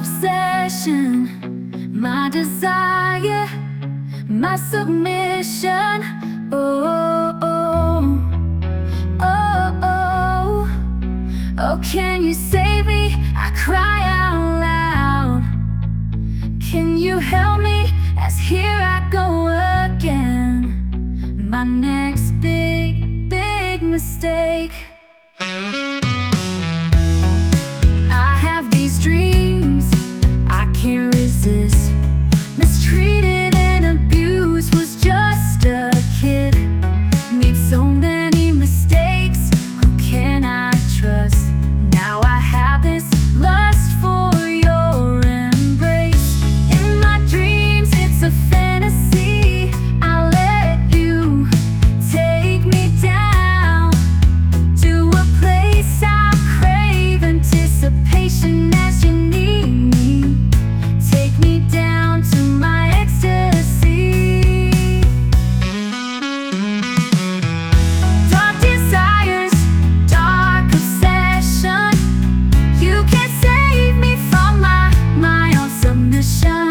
obsession, my desire, my submission. Oh, oh, oh, oh, oh, can you save me? I cry out loud. Can you help me? As here I go again. My next big mistake. I have these dreams I can't resist. Mistreated and abused, was just a kid. Made so many mistakes, who can I trust? Now I have this lust for your embrace. In my dreams it's a fantasy. I'll let you take me down to a place I crave. Anticipation as you need me. Take me down to my ecstasy. Dark desires, dark obsession. You can't save me from my own submission.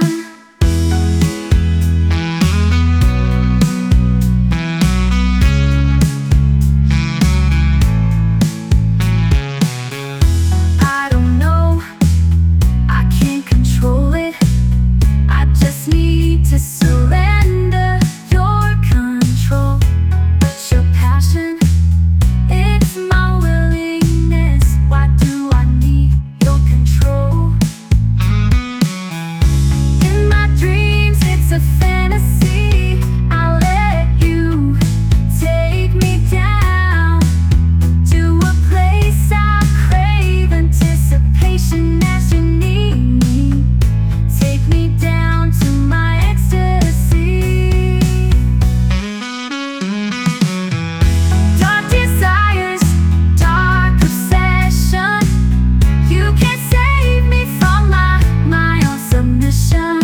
I don't know, I can't control it. I just need to surrender your control. But your passion, it's my willingness. Why do I need your control? In my dreams it's a fantasy. I'll let you take me down to a place I crave. Anticipation as you need me. Take me down to my ecstasy. Dark desires, dark obsession. You can't save me from my own submission.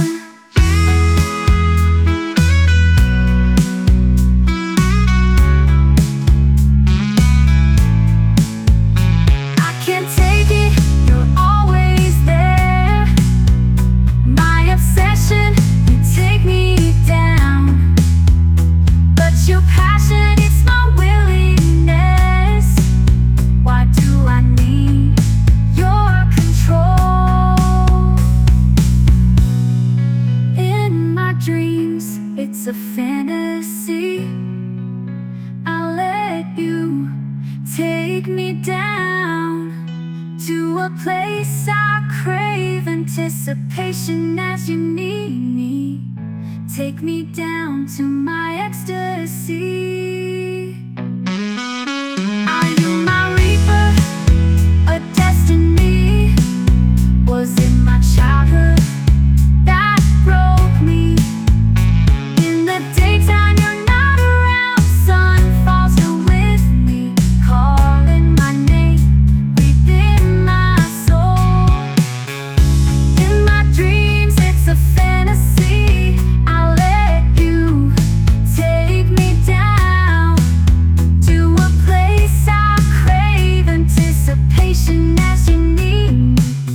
I can't take it, you're always there. My obsession, you take me down. But your passion, it's my willingness. Why do I need your control? In my dreams, it's a fantasy. I'll let you take me down to a place I crave. Anticipation as you need me. Take me down to my ecstasy. Are you my reaper, a destiny? Was it my childhood that broke me? In the daytime you're not around, sun falls, you're with me, calling my name within my soul. In my dreams it's a fantasy. I'll let you take me down to a place I crave. Anticipation as you need me.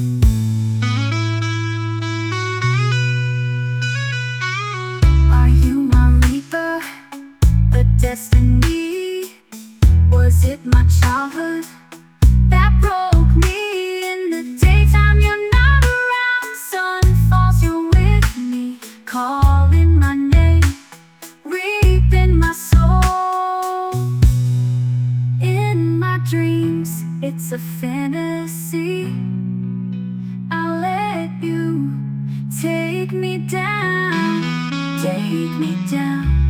Are you my reaper, a destiny? Was it my childhood that broke me? In the daytime you're not around, sun falls, you're with me, calling my name, reaping my soul. In my dreams it's a fantasy. I'll let you take me down, take me down.